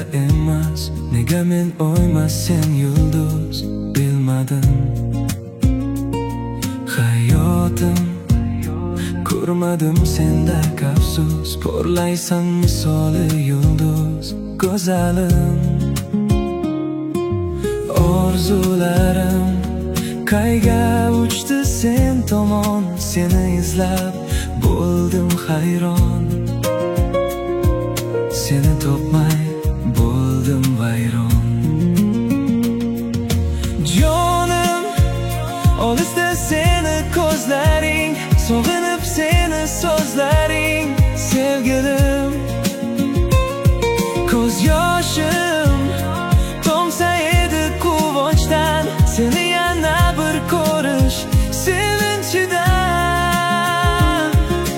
emas, nega men oymas sen yulduz bilmadim. Hayotim ko'rmadim senda afsus, porlaysan misoli yulduz go'zalim. Orzularim qayga uchdi sen tomon, seni izlab bo'ldim hayron. Seni topmay bo'ldim vayron. Jonim, olisda seni ko'zlaring, sog'inib seni so'zlaring, sevgilim. Ko'z yoshim tomsa edi quvonchdan, seni yana bir ko'rish sevinchidan.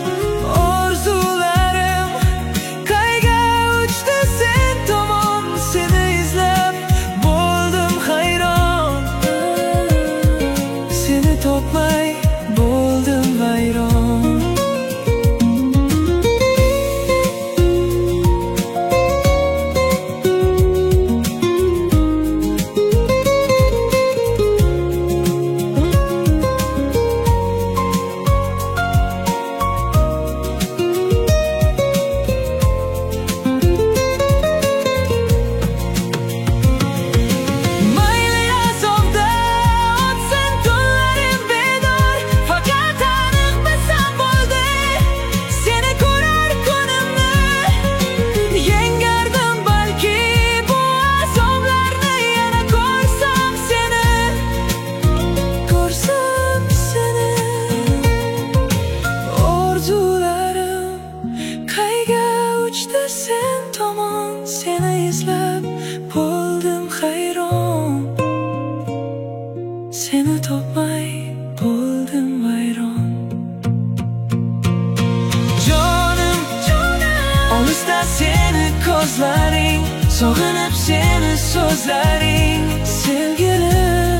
Orzularim qayga uchdi sen tomon, seni izlab bo'ldim hayron. Seni topmay bo'ldim vayron. Sen tomon, seni izlab bo'ldim hayron. Seni topmay bo'ldim vayron. Jonim, olisda seni ko'zlaring, sog'inib seni so'zlaring, sevgilim.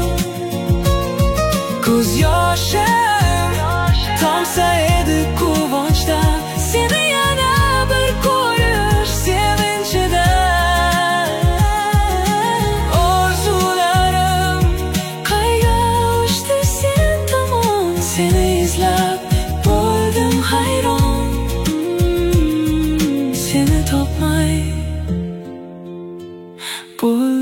Ko'z yoshim tomsa edi quvonchdan, seni yana bir ko'rish sevinchidan. Orzularim qayga uchdi sen tomon, seni izlab bo'ldim hayron. Seni topmay bo'ldim